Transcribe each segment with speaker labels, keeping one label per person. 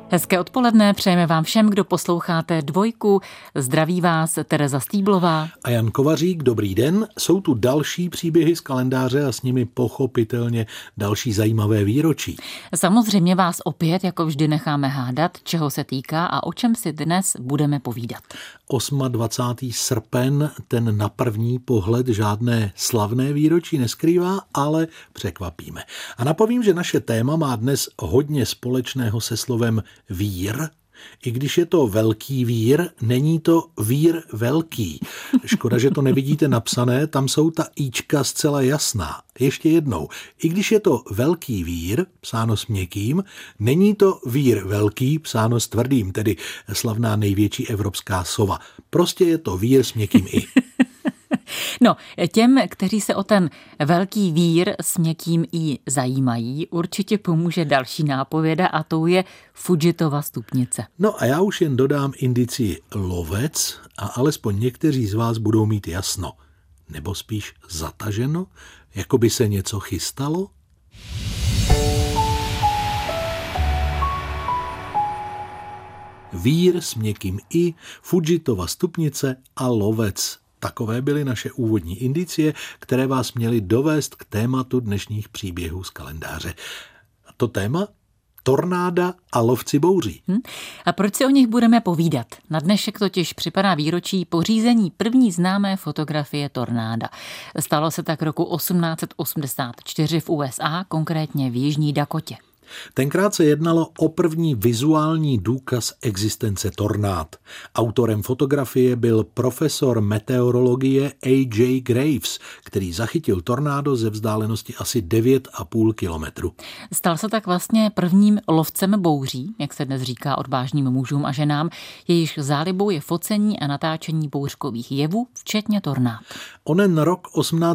Speaker 1: Hezké odpoledne přejeme vám všem, kdo posloucháte Dvojku. Zdraví vás Tereza Stýblová
Speaker 2: a Jan Kovařík. Dobrý den. Jsou tu další příběhy z kalendáře a s nimi pochopitelně další zajímavé výročí.
Speaker 1: Samozřejmě vás opět, jako vždy, necháme hádat, čeho se týká a o čem si dnes budeme povídat.
Speaker 2: 28. srpen, ten na první pohled žádné slavné výročí neskrývá, ale překvapíme. A napovím, že naše téma má dnes hodně společného se slovem vír. I když je to velký vír, není to vír velký. Škoda, že to nevidíte napsané, tam jsou ta íčka zcela jasná. Ještě jednou, i když je to velký vír, psáno s měkkým, není to vír velký, psáno s tvrdým, tedy slavná největší evropská sova. Prostě je to vír s měkkým i.
Speaker 1: No, těm, kteří se o ten velký vír s měkkým i zajímají, určitě pomůže další nápověda a tou je Fudžitova stupnice.
Speaker 2: No a já už jen dodám indici lovec a alespoň někteří z vás budou mít jasno. Nebo spíš zataženo, jako by se něco chystalo? Vír s měkkým i, Fudžitova stupnice a lovec. Takové byly naše úvodní indicie, které vás měly dovést k tématu dnešních příběhů z kalendáře. A to téma? Tornáda a lovci bouří.
Speaker 1: A proč si o nich budeme povídat? Na dnešek totiž připadá výročí pořízení první známé fotografie tornáda. Stalo se tak roku 1884 v USA, konkrétně v Jižní Dakotě.
Speaker 2: Tenkrát se jednalo o první vizuální důkaz existence tornád. Autorem fotografie byl profesor meteorologie A.J. Graves, který zachytil tornádo ze vzdálenosti asi 9,5 kilometru.
Speaker 1: Stal se tak vlastně prvním lovcem bouří, jak se dnes říká odvážným mužům a ženám, jejichž zálibou je focení a natáčení bouřkových jevů, včetně tornád.
Speaker 2: Onen rok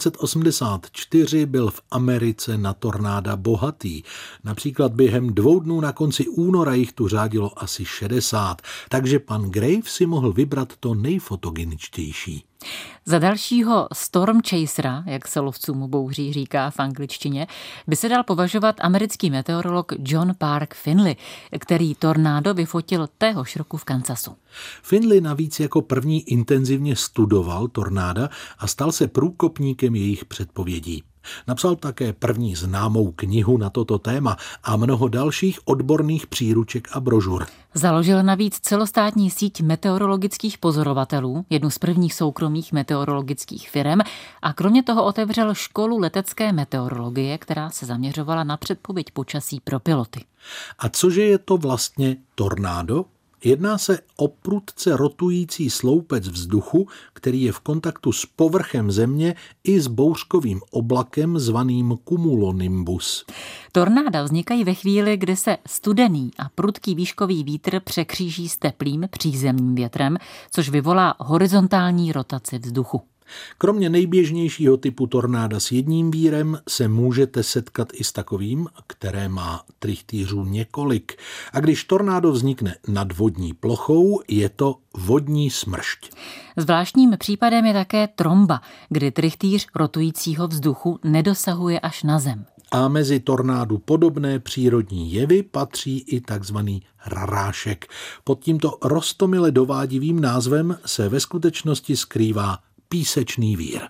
Speaker 2: 1884 byl v Americe na tornáda bohatý. Například během 2 dnů na konci února jich tu řádilo asi 60, takže pan Graves si mohl vybrat to nejfotogeničtější.
Speaker 1: Za dalšího storm chasera, jak se lovcům bouří říká v angličtině, by se dal považovat americký meteorolog John Park Finley, který tornádo vyfotil téhož roku v Kansasu.
Speaker 2: Finley navíc jako první intenzivně studoval tornáda a stal se průkopníkem jejich předpovědí. Napsal také první známou knihu na toto téma a mnoho dalších odborných příruček a brožur.
Speaker 1: Založil navíc celostátní síť meteorologických pozorovatelů, jednu z prvních soukromých meteorologických firem, a kromě toho otevřel školu letecké meteorologie, která se zaměřovala na předpověď počasí pro piloty.
Speaker 2: A cože je to vlastně tornádo? Jedná se o prudce rotující sloupec vzduchu, který je v kontaktu s povrchem země i s bouřkovým oblakem zvaným cumulonimbus.
Speaker 1: Tornáda vznikají ve chvíli, kdy se studený a prudký výškový vítr překříží s teplým přízemním větrem, což vyvolá horizontální rotaci vzduchu.
Speaker 2: Kromě nejběžnějšího typu tornáda s jedním vírem se můžete setkat i s takovým, které má trichtýřů několik. A když tornádo vznikne nad vodní plochou, je to vodní smršť.
Speaker 1: Zvláštním případem je také tromba, kdy trichtýř rotujícího vzduchu nedosahuje až na zem.
Speaker 2: A mezi tornádu podobné přírodní jevy patří i takzvaný rarášek. Pod tímto roztomile dovádivým názvem se ve skutečnosti skrývá písečný vír.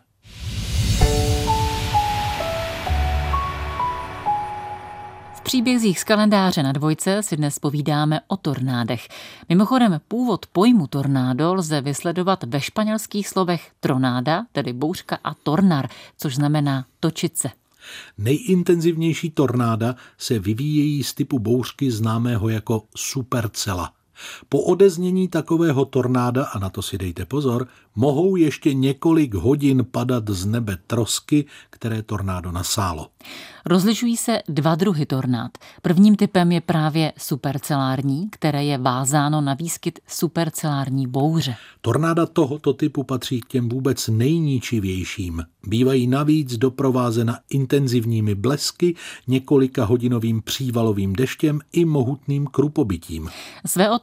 Speaker 1: V příbězích z kalendáře na Dvojce si dnes povídáme o tornádech. Mimochodem původ pojmu tornádo lze vysledovat ve španělských slovech tronáda, tedy bouřka, a tornar, což znamená točit se.
Speaker 2: Nejintenzivnější tornáda se vyvíjejí z typu bouřky známého jako supercella. Po odeznění takového tornáda, a na to si dejte pozor, mohou ještě několik hodin padat z nebe trosky, které tornádo nasálo.
Speaker 1: Rozlišují se 2 druhy tornád. Prvním typem je právě supercelární, které je vázáno na výskyt supercelární bouře.
Speaker 2: Tornáda tohoto typu patří k těm vůbec nejničivějším. Bývají navíc doprovázena intenzivními blesky, několika hodinovým přívalovým deštěm i mohutným krupobytím.
Speaker 1: Své o tom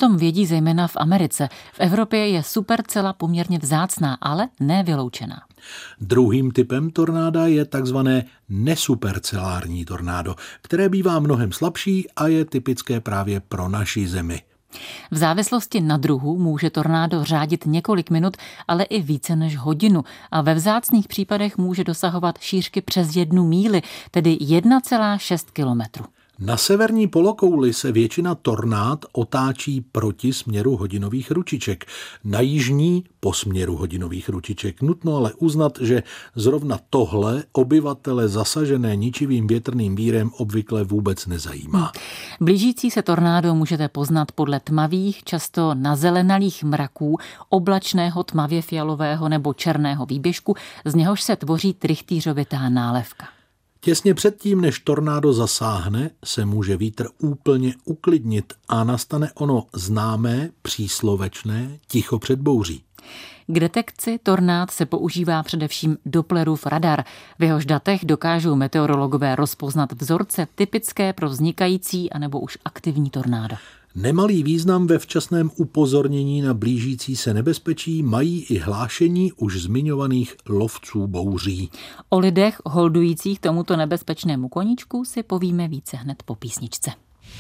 Speaker 1: tom vědí zejména v Americe. V Evropě je supercela poměrně vzácná, ale nevyloučená.
Speaker 2: Druhým typem tornáda je takzvané nesupercelární tornádo, které bývá mnohem slabší a je typické právě pro naši zemi.
Speaker 1: V závislosti na druhu může tornádo řádit několik minut, ale i více než hodinu a ve vzácných případech může dosahovat šířky přes 1 míli, tedy 1,6 kilometru.
Speaker 2: Na severní polokouli se většina tornád otáčí proti směru hodinových ručiček, na jižní po směru hodinových ručiček. Nutno ale uznat, že zrovna tohle obyvatele zasažené ničivým větrným vírem obvykle vůbec nezajímá.
Speaker 1: Blížící se tornádo můžete poznat podle tmavých, často nazelenalých mraků, oblačného tmavě fialového nebo černého výběžku, z něhož se tvoří trychtýřovitá nálevka.
Speaker 2: Těsně předtím, než tornádo zasáhne, se může vítr úplně uklidnit a nastane ono známé, příslovečné ticho před bouří.
Speaker 1: K detekci tornád se používá především Dopplerův radar. V jehož datech dokážou meteorologové rozpoznat vzorce typické pro vznikající anebo už aktivní tornádo.
Speaker 2: Nemalý význam ve včasném upozornění na blížící se nebezpečí mají i hlášení už zmiňovaných lovců bouří.
Speaker 1: O lidech holdujících tomuto nebezpečnému koníčku si povíme více hned po písničce.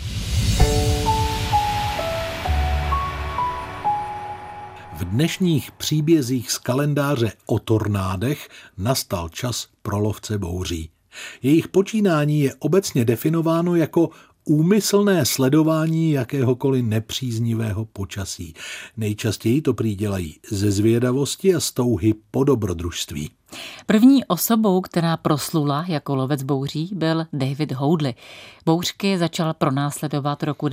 Speaker 2: V dnešních příbězích z kalendáře o tornádech nastal čas pro lovce bouří. Jejich počínání je obecně definováno jako úmyslné sledování jakéhokoliv nepříznivého počasí. Nejčastěji to prý dělají ze zvědavosti a z touhy po dobrodružství.
Speaker 1: První osobou, která proslula jako lovec bouří, byl David Hoadley. Bouřky začal pronásledovat roku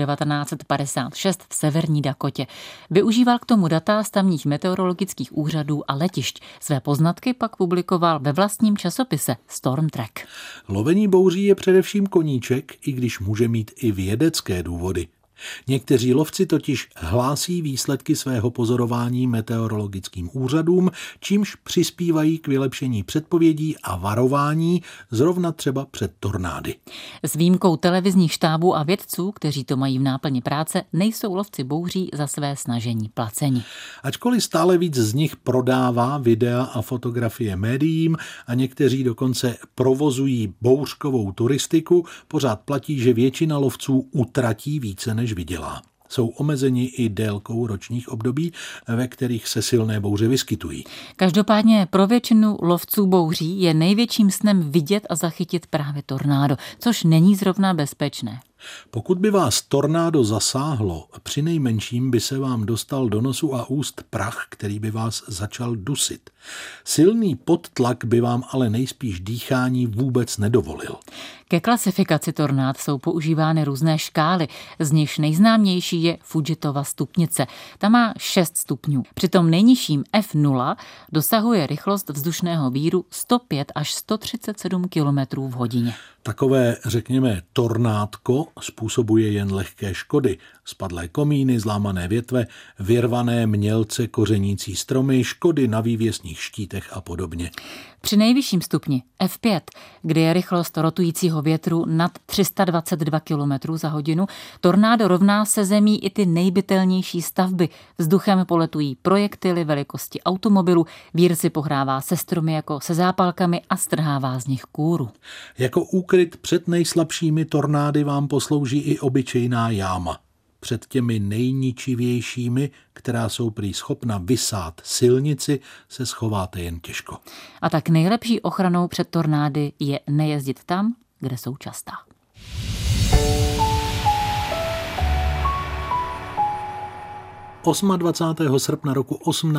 Speaker 1: 1956 v severní Dakotě. Využíval k tomu data z tamních meteorologických úřadů a letišť. Své poznatky pak publikoval ve vlastním časopise Storm Track.
Speaker 2: Lovení bouří je především koníček, i když může mít i vědecké důvody. Někteří lovci totiž hlásí výsledky svého pozorování meteorologickým úřadům, čímž přispívají k vylepšení předpovědí a varování zrovna třeba před tornády.
Speaker 1: S výjimkou televizních štábů a vědců, kteří to mají v náplni práce, nejsou lovci bouří za své snažení placeni.
Speaker 2: Ačkoliv stále víc z nich prodává videa a fotografie médiím a někteří dokonce provozují bouřkovou turistiku, pořád platí, že většina lovců utratí více než vydělá. Jsou omezeni i délkou ročních období, ve kterých se silné bouře vyskytují.
Speaker 1: Každopádně pro většinu lovců bouří je největším snem vidět a zachytit právě tornádo, což není zrovna bezpečné.
Speaker 2: Pokud by vás tornádo zasáhlo, přinejmenším by se vám dostal do nosu a úst prach, který by vás začal dusit. Silný podtlak by vám ale nejspíš dýchání vůbec nedovolil.
Speaker 1: Ke klasifikaci tornád jsou používány různé škály, z nichž nejznámější je Fugitova stupnice. Ta má 6 stupňů. Při tom nejnižším F0 dosahuje rychlost vzdušného víru 105 až 137 km v hodině.
Speaker 2: Takové, řekněme, tornádko způsobuje jen lehké škody. Spadlé komíny, zlámané větve, vyrvané mělce kořenící stromy, škody na vývěsních štítech a podobně.
Speaker 1: Při nejvyšším stupni F5, kde je rychlost rotujícího větru nad 322 km za hodinu, tornádo rovná se zemí i ty nejbytelnější stavby. Vzduchem poletují projektily velikosti automobilu, vír si pohrává se stromy jako se zápalkami a strhává z nich kůru.
Speaker 2: Jako úkryt před nejslabšími tornády vám poslouží i obyčejná jáma. Před těmi nejničivějšími, která jsou prý schopna vysát silnici, se schováte jen těžko.
Speaker 1: A tak nejlepší ochranou před tornády je nejezdit tam, kde jsou častá.
Speaker 2: - 28. srpna roku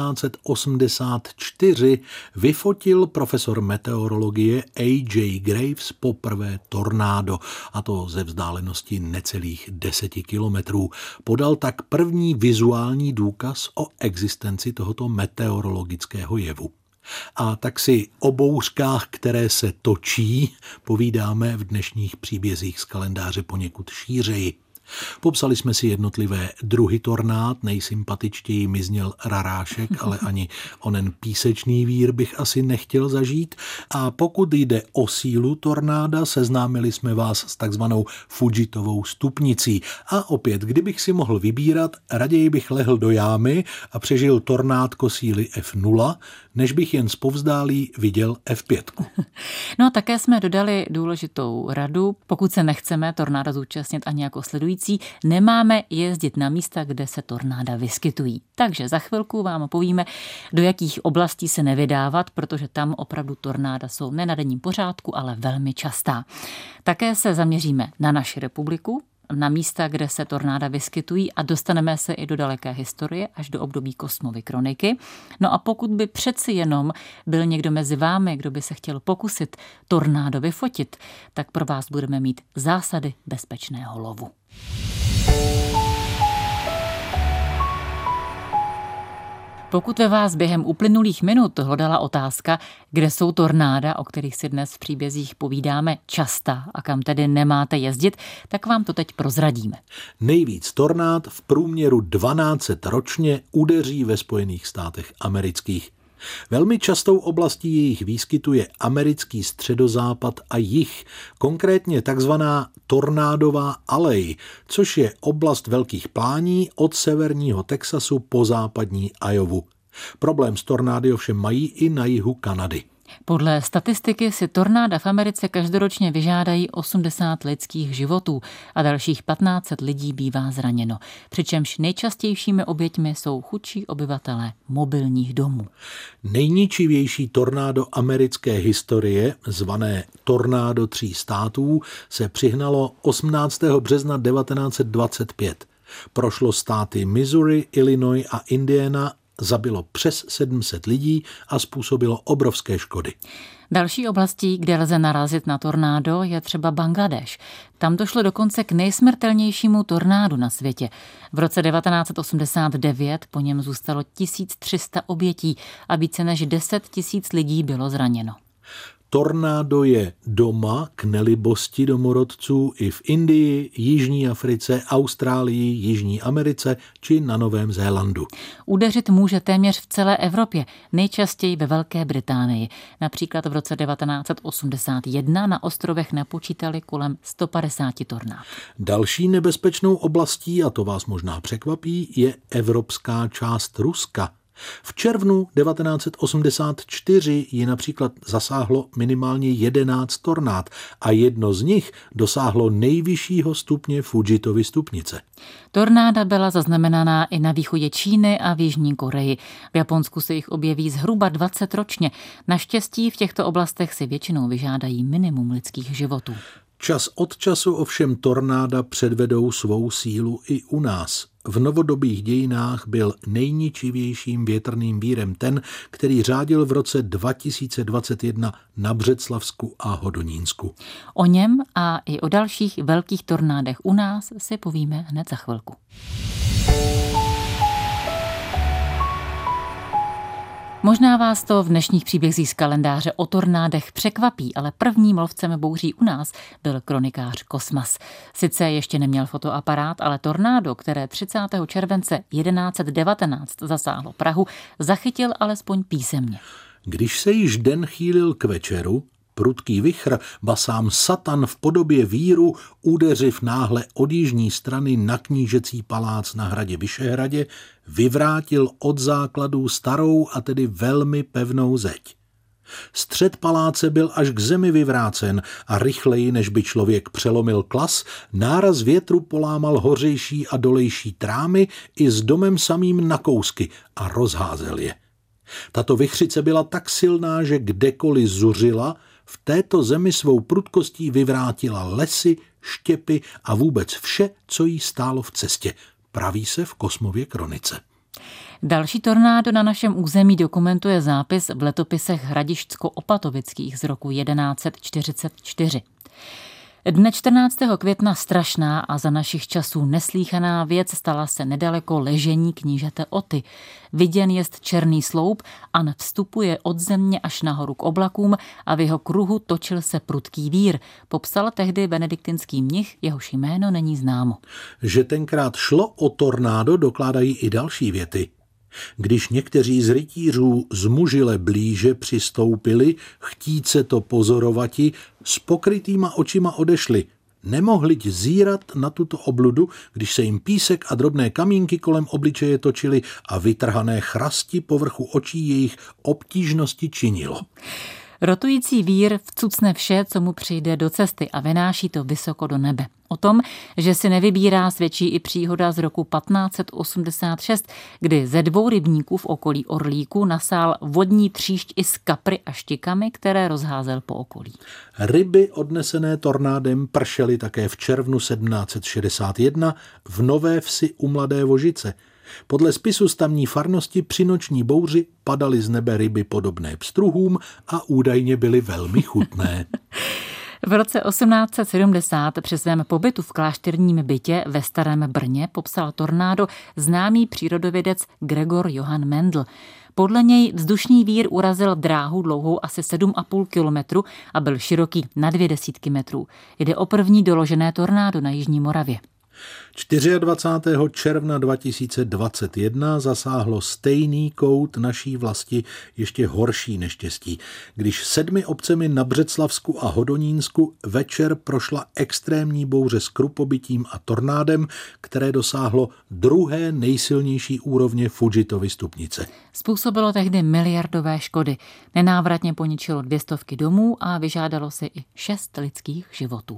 Speaker 2: 1884 vyfotil profesor meteorologie A.J. Graves poprvé tornádo, a to ze vzdálenosti necelých 10 kilometrů. Podal tak první vizuální důkaz o existenci tohoto meteorologického jevu. A tak si o bouřkách, které se točí, povídáme v dnešních příbězích z kalendáře poněkud šířeji. Popsali jsme si jednotlivé druhy tornád, nejsympatičtěji mi zněl rarášek, ale ani onen písečný vír bych asi nechtěl zažít. A pokud jde o sílu tornáda, seznámili jsme vás s takzvanou Fujitovou stupnicí. A opět, kdybych si mohl vybírat, raději bych lehl do jámy a přežil tornádko síly F0, než bych jen zpovzdálí viděl F5.
Speaker 1: No a také jsme dodali důležitou radu. Pokud se nechceme tornáda zúčastnit ani jako sledující, nemáme jezdit na místa, kde se tornáda vyskytují. Takže za chvilku vám povíme, do jakých oblastí se nevydávat, protože tam opravdu tornáda jsou ne na denním pořádku, ale velmi častá. Také se zaměříme na naši republiku, na místa, kde se tornáda vyskytují a dostaneme se i do daleké historie, až do období Kosmovy kroniky. No a pokud by přeci jenom byl někdo mezi vámi, kdo by se chtěl pokusit tornádo vyfotit, tak pro vás budeme mít zásady bezpečného lovu. Pokud ve vás během uplynulých minut hledala otázka, kde jsou tornáda, o kterých si dnes v příbězích povídáme, častá a kam tedy nemáte jezdit, tak vám to teď prozradíme.
Speaker 2: Nejvíc tornád v průměru 1200 ročně udeří ve Spojených státech amerických. Velmi častou oblastí jejich výskytu je americký středozápad a jih, konkrétně takzvaná tornádová alej, což je oblast velkých plání od severního Texasu po západní Iowu. Problém s tornády ovšem mají i na jihu Kanady.
Speaker 1: Podle statistiky si tornáda v Americe každoročně vyžádají 80 lidských životů a dalších 1500 lidí bývá zraněno. Přičemž nejčastějšími oběťmi jsou chudší obyvatelé mobilních domů.
Speaker 2: Nejničivější tornádo americké historie, zvané Tornádo 3 států, se přihnalo 18. března 1925. Prošlo státy Missouri, Illinois a Indiana, zabilo přes 700 lidí a způsobilo obrovské škody.
Speaker 1: Další oblastí, kde lze narazit na tornádo, je třeba Bangladéš. Tam došlo dokonce k nejsmrtelnějšímu tornádu na světě. V roce 1989 po něm zůstalo 1300 obětí a více než 10 000 lidí bylo zraněno.
Speaker 2: Tornádo je doma k nelibosti domorodců i v Indii, Jižní Africe, Austrálii, Jižní Americe či na Novém Zélandu.
Speaker 1: Udeřit může téměř v celé Evropě, nejčastěji ve Velké Británii. Například v roce 1981 na ostrovech napočítali kolem 150 tornád.
Speaker 2: Další nebezpečnou oblastí, a to vás možná překvapí, je evropská část Ruska. V červnu 1984 ji například zasáhlo minimálně 11 tornád a jedno z nich dosáhlo nejvyššího stupně Fujitovy stupnice.
Speaker 1: Tornáda byla zaznamenaná i na východě Číny a v Jižní Koreji. V Japonsku se jich objeví zhruba 20 ročně. Naštěstí v těchto oblastech si většinou vyžádají minimum lidských životů.
Speaker 2: Čas od času ovšem tornáda předvedou svou sílu i u nás. V novodobých dějinách byl nejničivějším větrným vírem ten, který řádil v roce 2021 na Břeclavsku a Hodonínsku.
Speaker 1: O něm a i o dalších velkých tornádech u nás si povíme hned za chvilku. Možná vás to v dnešních příbězích z kalendáře o tornádech překvapí, ale prvním lovcem bouří u nás byl kronikář Kosmas. Sice ještě neměl fotoaparát, ale tornádo, které 30. července 1119 zasáhlo Prahu, zachytil alespoň písemně.
Speaker 2: Když se již den chýlil k večeru, prudký vichr, ba sám Satan v podobě víru, udeřiv náhle od jižní strany na knížecí palác na hradě Vyšehradě, vyvrátil od základů starou a tedy velmi pevnou zeď. Střed paláce byl až k zemi vyvrácen a rychleji, než by člověk přelomil klas, náraz větru polámal hořejší a dolejší trámy i s domem samým na kousky a rozházel je. Tato vichřice byla tak silná, že kdekoliv zuřila, v této zemi svou prudkostí vyvrátila lesy, štěpy a vůbec vše, co jí stálo v cestě, praví se v Kosmově kronice.
Speaker 1: Další tornádo na našem území dokumentuje zápis v letopisech hradišťsko-opatovických z roku 1144. Dne 14. května strašná a za našich časů neslýchaná věc stala se nedaleko ležení knížete Oty. Viděn jest černý sloup a vstupuje od země až nahoru k oblakům a v jeho kruhu točil se prudký vír. Popsal tehdy benediktinský mnich, jehož jméno není známo.
Speaker 2: Že tenkrát šlo o tornádo, dokládají i další věty. Když někteří z rytířů zmužile blíže přistoupili, chtít se to pozorovati, s pokrytýma očima odešli. Nemohli zírat na tuto obludu, když se jim písek a drobné kamínky kolem obličeje točily a vytrhané chrasti povrchu očí jejich obtížnosti činilo.
Speaker 1: Rotující vír vcucne vše, co mu přijde do cesty a vynáší to vysoko do nebe. O tom, že si nevybírá, svědčí i příhoda z roku 1586, kdy ze 2 rybníků v okolí Orlíku nasál vodní tříšť i s kapry a štikami, které rozházel po okolí.
Speaker 2: Ryby odnesené tornádem pršely také v červnu 1761 v Nové Vsi u Mladé Vožice. Podle spisu z tamní farnosti při noční bouři padaly z nebe ryby podobné pstruhům a údajně byly velmi chutné.
Speaker 1: V roce 1870 při svém pobytu v klášterním bytě ve Starém Brně popsal tornádo známý přírodovědec Gregor Johann Mendel. Podle něj vzdušný vír urazil dráhu dlouhou asi 7,5 kilometru a byl široký na 20 metrů. Jde o první doložené tornádo na Jižní Moravě.
Speaker 2: 24. června 2021 zasáhlo stejný kout naší vlasti ještě horší neštěstí, když 7 obcemi na Břeclavsku a Hodonínsku večer prošla extrémní bouře s krupobytím a tornádem, které dosáhlo 2. nejsilnější úrovně Fujitovy stupnice.
Speaker 1: Způsobilo tehdy miliardové škody. Nenávratně poničilo 200 domů a vyžádalo si i 6 lidských životů.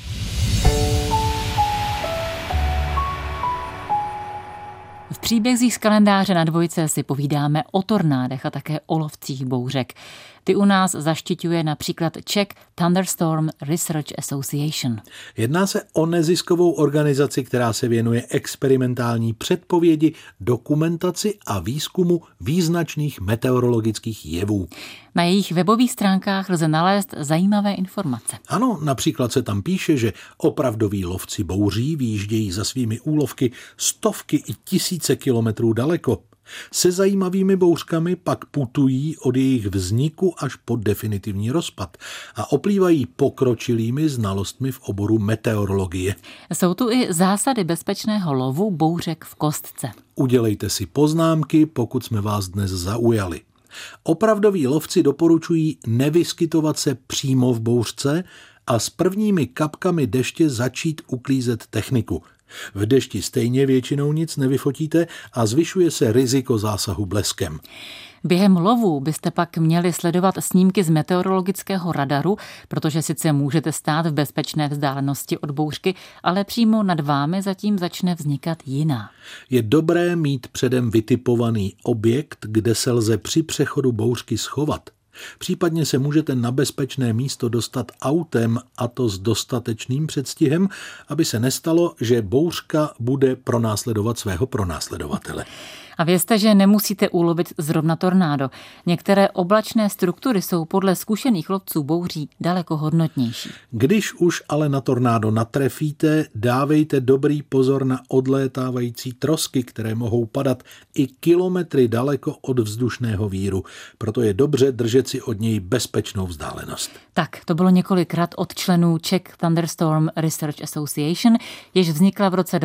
Speaker 1: V příbězích z kalendáře na Dvojce si povídáme o tornádech a také o lovcích bouřek. Ty u nás zaštiťuje například Czech Thunderstorm Research Association.
Speaker 2: Jedná se o neziskovou organizaci, která se věnuje experimentální předpovědi, dokumentaci a výzkumu význačných meteorologických jevů.
Speaker 1: Na jejich webových stránkách lze nalézt zajímavé informace.
Speaker 2: Ano, například se tam píše, že opravdoví lovci bouří výjíždějí za svými úlovky stovky i tisíce kilometrů daleko. Se zajímavými bouřkami pak putují od jejich vzniku až po definitivní rozpad a oplývají pokročilými znalostmi v oboru meteorologie.
Speaker 1: Jsou tu i zásady bezpečného lovu bouřek v kostce.
Speaker 2: Udělejte si poznámky, pokud jsme vás dnes zaujali. Opravdoví lovci doporučují nevyskytovat se přímo v bouřce a s prvními kapkami deště začít uklízet techniku. V dešti stejně většinou nic nevyfotíte a zvyšuje se riziko zásahu bleskem.
Speaker 1: Během lovu byste pak měli sledovat snímky z meteorologického radaru, protože sice můžete stát v bezpečné vzdálenosti od bouřky, ale přímo nad vámi zatím začne vznikat jiná.
Speaker 2: Je dobré mít předem vytipovaný objekt, kde se lze při přechodu bouřky schovat. Případně se můžete na bezpečné místo dostat autem, a to s dostatečným předstihem, aby se nestalo, že bouřka bude pronásledovat svého pronásledovatele.
Speaker 1: A vězte, že nemusíte ulovit zrovna tornádo. Některé oblačné struktury jsou podle zkušených lovců bouří daleko hodnotnější.
Speaker 2: Když už ale na tornádo natrefíte, dávejte dobrý pozor na odlétávající trosky, které mohou padat i kilometry daleko od vzdušného víru. Proto je dobře držet si od něj bezpečnou vzdálenost.
Speaker 1: Tak, to bylo několikrát od členů Czech Thunderstorm Research Association, jež vznikla v roce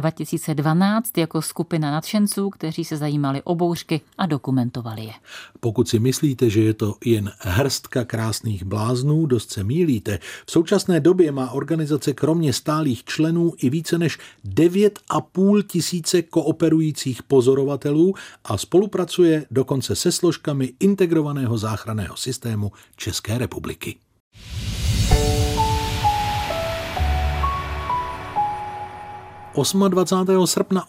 Speaker 1: 2012 jako skupina nadšenců, kteří se zajímali o bouřky a dokumentovali je.
Speaker 2: Pokud si myslíte, že je to jen hrstka krásných bláznů, dost se mýlíte. V současné době má organizace kromě stálých členů i více než 9,5 tisíce kooperujících pozorovatelů a spolupracuje dokonce se složkami integrovaného záchranného systému České republiky. - 28. srpna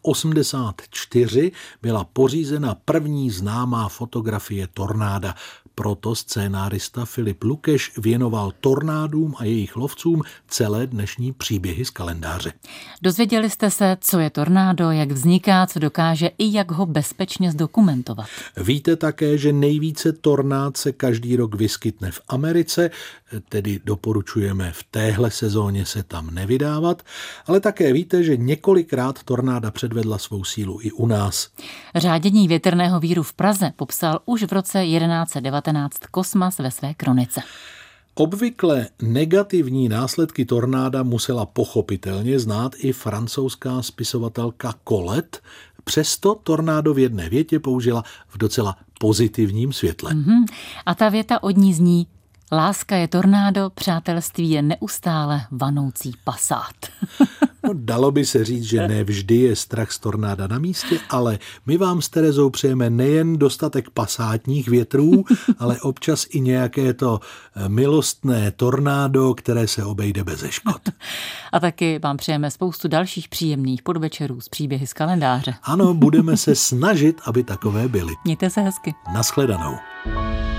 Speaker 2: 1884 byla pořízena první známá fotografie tornáda. proto scénárista Filip Lukeš věnoval tornádům a jejich lovcům celé dnešní příběhy z kalendáře.
Speaker 1: Dozvěděli jste se, co je tornádo, jak vzniká, co dokáže i jak ho bezpečně zdokumentovat.
Speaker 2: Víte také, že nejvíce tornád se každý rok vyskytne v Americe, tedy doporučujeme v téhle sezóně se tam nevydávat, ale také víte, že několikrát tornáda předvedla svou sílu i u nás.
Speaker 1: Řádění větrného víru v Praze popsal už v roce 1119 Kosmas ve své kronice.
Speaker 2: Obvykle negativní následky tornáda musela pochopitelně znát i francouzská spisovatelka Colette, přesto tornádo v jedné větě použila v docela pozitivním světle.
Speaker 1: A ta věta od ní zní: láska je tornádo, přátelství je neustále vanoucí pasát.
Speaker 2: No, dalo by se říct, že ne vždy je strach z tornáda na místě, ale my vám s Terezou přejeme nejen dostatek pasátních větrů, ale občas i nějaké to milostné tornádo, které se obejde beze škod.
Speaker 1: A taky vám přejeme spoustu dalších příjemných podvečerů s příběhy z kalendáře.
Speaker 2: Ano, budeme se snažit, aby takové byly.
Speaker 1: Mějte se hezky.
Speaker 2: Naschledanou.